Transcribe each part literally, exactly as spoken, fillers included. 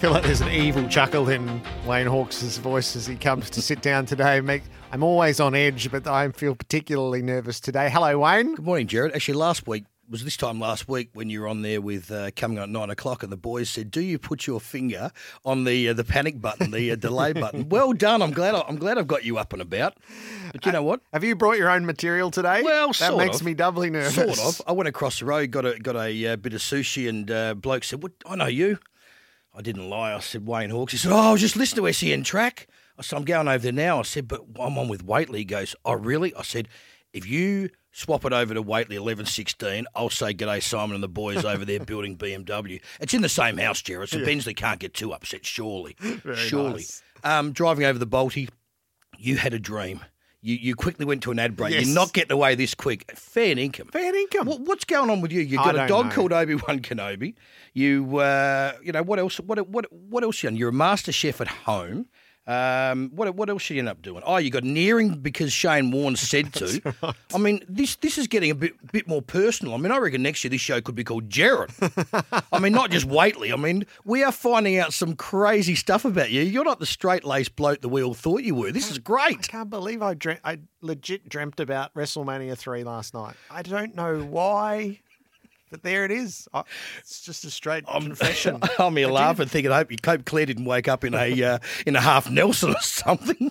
feel like there's an evil chuckle in Wayne Hawkes' voice as he comes to sit down today. Make, I'm always on edge, but I feel particularly nervous today. Hello, Wayne. Good morning, Jared. Actually, last week, was this time last week when you were on there with uh, coming on at nine o'clock and the boys said, do you put your finger on the uh, the panic button, the uh, delay button? Well done. I'm glad I, I'm glad I've got you up and about. But you know what? Have you brought your own material today? Well, that sort makes of. me doubly nervous. Sort of. I went across the road, got a got a uh, bit of sushi, and uh, bloke said, "What? I know you." I didn't lie. I said, Wayne Hawkes. He said, oh, I was just listening to S E N Track. I said, I'm going over there now. I said, but I'm on with Waitley. He goes, oh, really? I said, if you swap it over to Waitley eleven sixteen, I'll say g'day Simon and the boys over there building B M W. It's in the same house, Gerard, so yeah. Bensley can't get too upset, surely. Very surely. Nice. Um, driving over the Balti, you had a dream. You you quickly went to an ad break. Yes. You're not getting away this quick. Fair income. Fair income. What, what's going on with you? You've I got a don't dog know. called Obi-Wan Kenobi. You, uh, you know, what else? What what what else you done? You're a master chef at home. Um, what what else you end up doing? Oh, you got nearing because Shane Warne said to. Right. I mean, this this is getting a bit bit more personal. I mean, I reckon next year this show could be called Jared. I mean, not just Waitley. I mean, we are finding out some crazy stuff about you. You're not the straight-laced bloke that we all thought you were. This is I great. can't believe I dream- I legit dreamt about WrestleMania three last night. I don't know why, but there it is. I, it's just a straight I'm, confession. I'm here I laughing, thinking, I hope, you, hope Claire didn't wake up in a uh, in a half Nelson or something.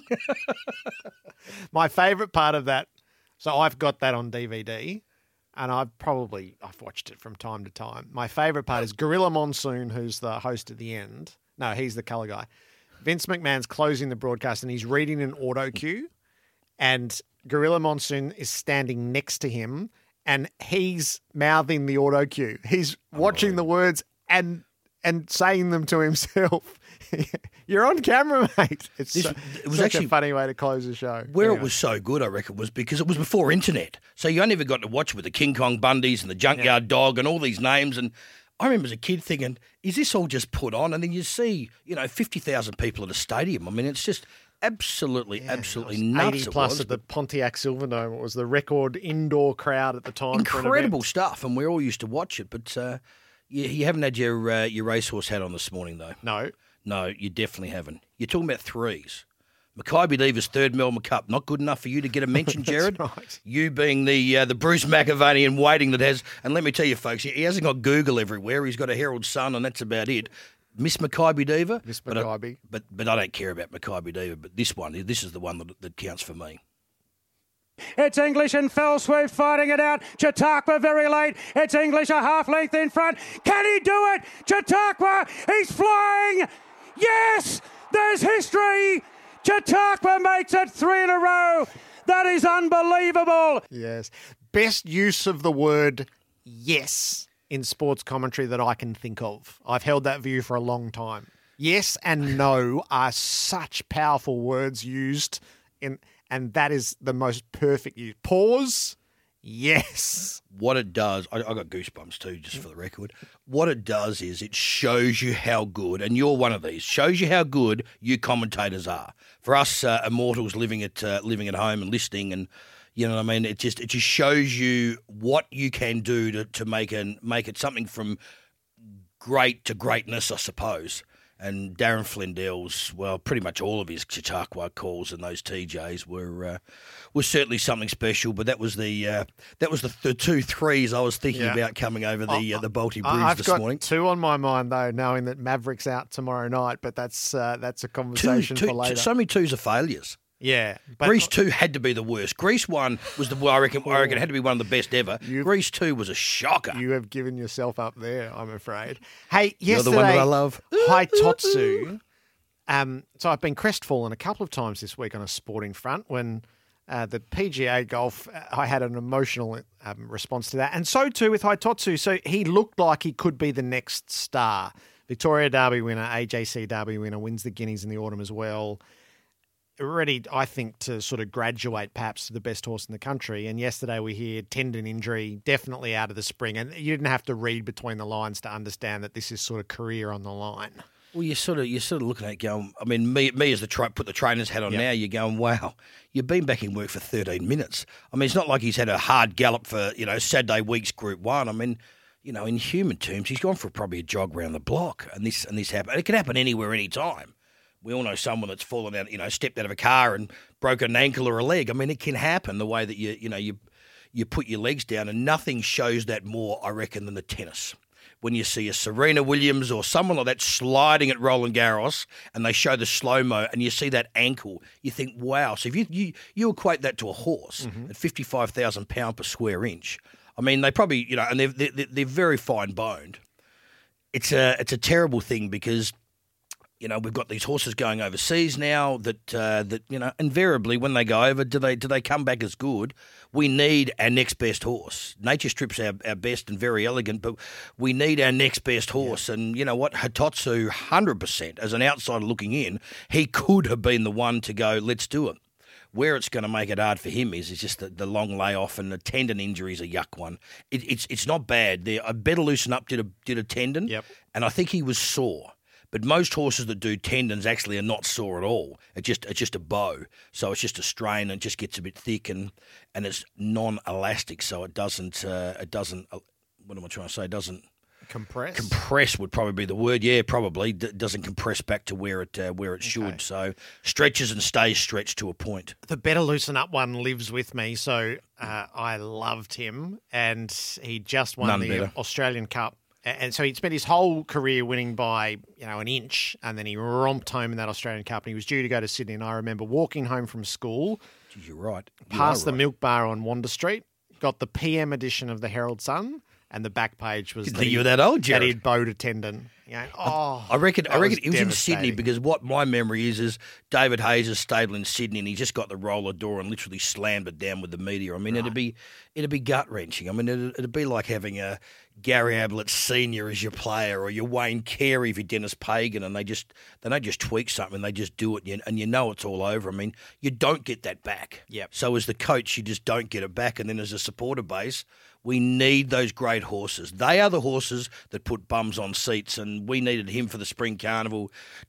My favourite part of that, so I've got that on D V D, and I've probably I've watched it from time to time. My favourite part is Gorilla Monsoon, who's the host at the end. No, he's the colour guy. Vince McMahon's closing the broadcast, and he's reading an auto cue, and Gorilla Monsoon is standing next to him, and he's mouthing the auto cue. He's watching the words and and saying them to himself. You're on camera, mate. It's This- so, it was such actually- a funny way to close the show. Where Anyway. it was so good, I reckon, was because it was before internet. So you only ever got to watch it with the King Kong Bundys and the Junkyard Dog and all these names. And I remember as a kid thinking, is this all just put on? And then you see, you know, fifty thousand people at a stadium. I mean, it's just absolutely, Yeah, absolutely it was nuts. eighty it plus was. at the Pontiac Silverdome. It was the record indoor crowd at the time. for an Incredible event. stuff, and we all used to watch it. But uh, you, you haven't had your uh, your racehorse hat on this morning, though. No. No, you definitely haven't. You're talking about threes. Mackay Diva's third Melbourne Cup, not good enough for you to get a mention, Jared. That's right. You being the uh, the Bruce McAvaney in waiting that has, and let me tell you, folks, he hasn't got Google everywhere. He's got a Herald Sun, and that's about it. Miss Mackay Diva. Miss but I- Mackay. But, but I don't care about Mackay Diva. But this one, this is the one that, that counts for me. It's English and fell swoop fighting it out. Chautauqua very late. It's English a half length in front. Can he do it? Chautauqua, he's flying. Yes, there's history. Chautauqua makes it three in a row. That is unbelievable. Yes. Best use of the word yes in sports commentary that I can think of. I've held that view for a long time. Yes and no are such powerful words used in, and that is the most perfect use. Pause. Yes. What it does, I, I got goosebumps too, just for the record. What it does is it shows you how good, and you're one of these, shows you how good you commentators are. For us uh, immortals living at uh, living at home and listening, and you know what I mean, it just it just shows you what you can do to, to make an make it something from great to greatness, I suppose. And Darren Flindell's, well, pretty much all of his Chautauqua calls and those T Js were uh, was certainly something special. But that was the uh, that was the, the two threes I was thinking Yeah. about coming over the uh, the Balti Bridge I've this got morning. two on my mind though, knowing that Maverick's out tomorrow night, but that's uh, that's a conversation Two, for two, later. so many twos are failures. yeah, but Grease two had to be the worst. Grease one was the I reckon I reckon it had to be one of the best ever. You- Grease two was a shocker. you have given yourself up there, I'm afraid. Hey, You're yesterday, the one that I love. Haitotsu. Um, so I've been crestfallen a couple of times this week on a sporting front when uh, the P G A golf, uh, I had an emotional um, response to that. And so too with Haitotsu. So he looked like he could be the next star. Victoria Derby winner, A J C Derby winner, wins the Guineas in the autumn as well. Ready, I think, to sort of graduate perhaps to the best horse in the country. And yesterday we hear tendon injury, definitely out of the spring. And you didn't have to read between the lines to understand that this is sort of career on the line. Well, you're sort of you're sort of looking at it going. I mean, me me as the tra- put the trainer's hat on Yep. now. You're going, wow, you've been back in work for thirteen minutes. I mean, it's not like he's had a hard gallop for you know Saturday week's Group One. I mean, you know, in human terms, he's gone for probably a jog around the block, and this and this happen. It can happen anywhere, any time. We all know someone that's fallen out, you know, stepped out of a car and broken an ankle or a leg. I mean, it can happen the way that you, you know, you you put your legs down, and nothing shows that more, I reckon, than the tennis. When you see a Serena Williams or someone like that sliding at Roland Garros, and they show the slow-mo, and you see that ankle, you think, wow. So if you you, you equate that to a horse mm-hmm. at fifty-five thousand pounds per square inch, I mean, they probably, you know, and they're, they're, they're very fine-boned. It's a, it's a terrible thing because, you know, we've got these horses going overseas now that, uh, that you know, invariably when they go over, do they do they come back as good? We need our next best horse. Nature Strip's our, our best and very elegant, but we need our next best horse. Yeah. And you know what? Hitotsu, one hundred percent, as an outsider looking in, he could have been the one to go, let's do it. Where it's going to make it hard for him is, is just the, the long layoff, and the tendon injury is a yuck one. It, it's it's not bad. There, I better loosen up did a, did a tendon, yep. and I think he was sore. But most horses that do tendons actually are not sore at all. It's just it's just a bow, so it's just a strain and it just gets a bit thick, and, and it's non-elastic, so it doesn't uh, it doesn't. Uh, what am I trying to say? It doesn't compress. Compress would probably be the word. Yeah, probably D- doesn't compress back to where it uh, where it should. Okay. So stretches and stays stretched to a point. The better loosen up one lives with me, so uh, I loved him, and he just won None the better. Australian Cup. And so he'd spent his whole career winning by, you know, an inch, and then he romped home in that Australian Cup, and he was due to go to Sydney. And I remember walking home from school, Jeez, you're right, you past the right. Milk Bar on Wanda Street, got the P M edition of the Herald Sun, and the back page was Didn't that, think he, you were that old, Jared. that he'd bowed a tendon. You know, oh, I reckon. I reckon was it was in Sydney, devastating. because what my memory is is David Hayes' stable in Sydney, and he just got the roller door and literally slammed it down with the meteor. I mean, Right. it'd be it'd be gut wrenching. I mean, it'd, it'd be like having a Gary Ablett Senior as your player, or your Wayne Carey if you're Dennis Pagan, and they just they don't just tweak something, they just do it, and you, and you know it's all over. I mean, you don't get that back. Yep. So as the coach, you just don't get it back, and then as a supporter base, we need those great horses. They are the horses that put bums on seats, and we needed him for the Spring Carnival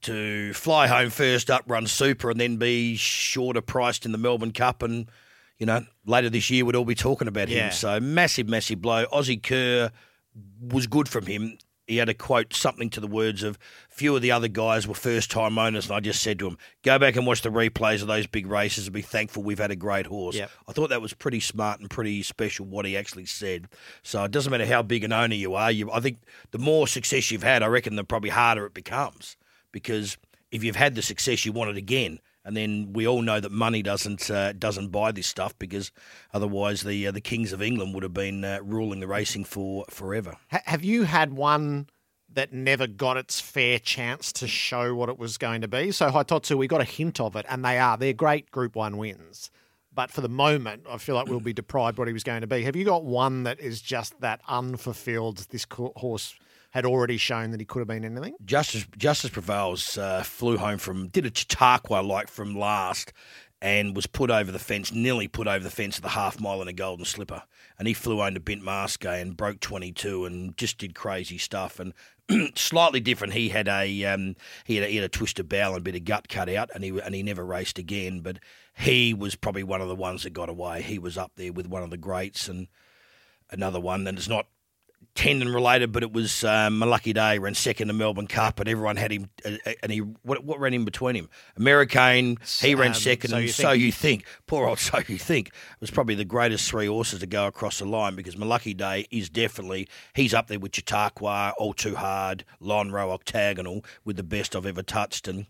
to fly home first up, run super, and then be shorter priced in the Melbourne Cup. And, you know, later this year we'd all be talking about Yeah. him. So massive, massive blow. Aussie Kerr was good from him. He had a quote, something to the words of, few of the other guys were first-time owners, and I just said to him, go back and watch the replays of those big races and be thankful we've had a great horse. Yep. I thought that was pretty smart and pretty special what he actually said. So it doesn't matter how big an owner you are. You, I think the more success you've had, I reckon the probably harder it becomes, because if you've had the success, you want it again. And then we all know that money doesn't uh, doesn't buy this stuff, because otherwise the uh, the kings of England would have been uh, ruling the racing for forever. Ha- have you had one that never got its fair chance to show what it was going to be? So Hitotsu, we got a hint of it, and they are. They're great Group one wins. But for the moment, I feel like we'll be deprived what he was going to be. Have you got one that is just that unfulfilled, this co- horse had already shown that he could have been anything? Justice Justice Prevails uh, flew home from, did a Chautauqua like from last, and was put over the fence, nearly put over the fence at the half mile in a golden slipper. And he flew home to Bint Masqué and broke twenty-two and just did crazy stuff. And slightly different, he had a um, he had a, he had a twisted bowel and a bit of gut cut out, and he and he never raced again. But he was probably one of the ones that got away. He was up there with one of the greats, and another one that is not tendon related, but it was um, a lucky day. Ran second in the Melbourne Cup, and everyone had him. Uh, and he what, what ran in between him? Americane. He ran Um, second, So and You so Think. you think. Poor old So You Think was probably the greatest three horses to go across the line, because Malucky Day is definitely he's up there with Chautauqua, All Too Hard, Lonhro, Octagonal, with the best I've ever touched. And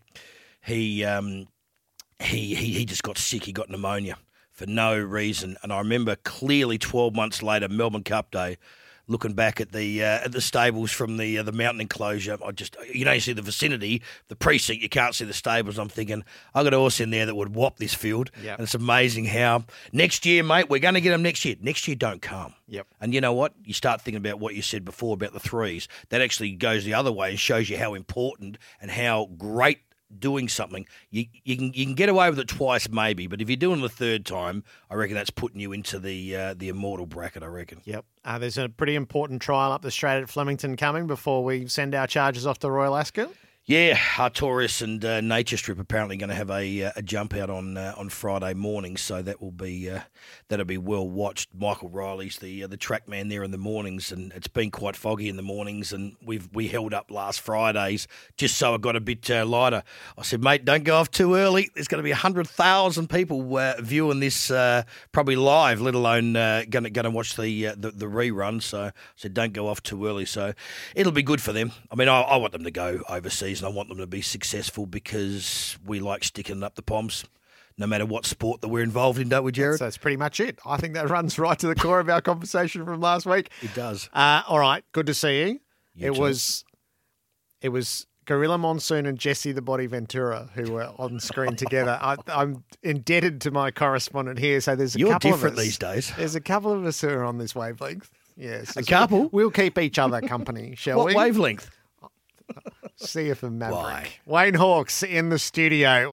he um, he he he just got sick. He got pneumonia for no reason. And I remember clearly twelve months later, Melbourne Cup Day, looking back at the uh, at the stables from the uh, the mountain enclosure. I just, you know, you see the vicinity, the precinct, you can't see the stables. I'm thinking, I've got a horse in there that would whop this field. Yep. And it's amazing how next year, mate, we're going to get them next year. Next year don't come. Yep. And you know what? You start thinking about what you said before about the threes. That actually goes the other way and shows you how important and how great doing something. You you can you can get away with it twice maybe, but if you're doing it the third time, I reckon that's putting you into the uh, the immortal bracket, I reckon. Yep. Uh, there's a pretty important trial up the straight at Flemington coming before we send our charges off to Royal Ascot. Yeah, Artorias and uh, Nature Strip apparently going to have a uh, a jump out on uh, on Friday morning, so that will be uh, that'll be well watched. Michael Riley's the uh, the track man there in the mornings, and it's been quite foggy in the mornings, and we've we held up last Fridays just so it got a bit uh, lighter. I said, mate, don't go off too early. There's going to be a hundred thousand people uh, viewing this uh, probably live, let alone uh, going to going to watch the, uh, the the rerun. So I said, don't go off too early. So it'll be good for them. I mean, I, I want them to go overseas. And I want them to be successful because we like sticking up the Poms, no matter what sport that we're involved in, don't we, Jared? So that's pretty much it. I think that runs right to the core of our conversation from last week. It does. Uh, all right, good to see you. You it too. was, it was Gorilla Monsoon and Jesse the Body Ventura who were on screen together. I, I'm indebted to my correspondent here. So there's a You're couple different of us, these days. There's a couple of us who are on this wavelength. Yes, A couple? We'll keep each other company, shall What we? wavelength? See you for Maverick. Why? Wayne Hawkes in the studio.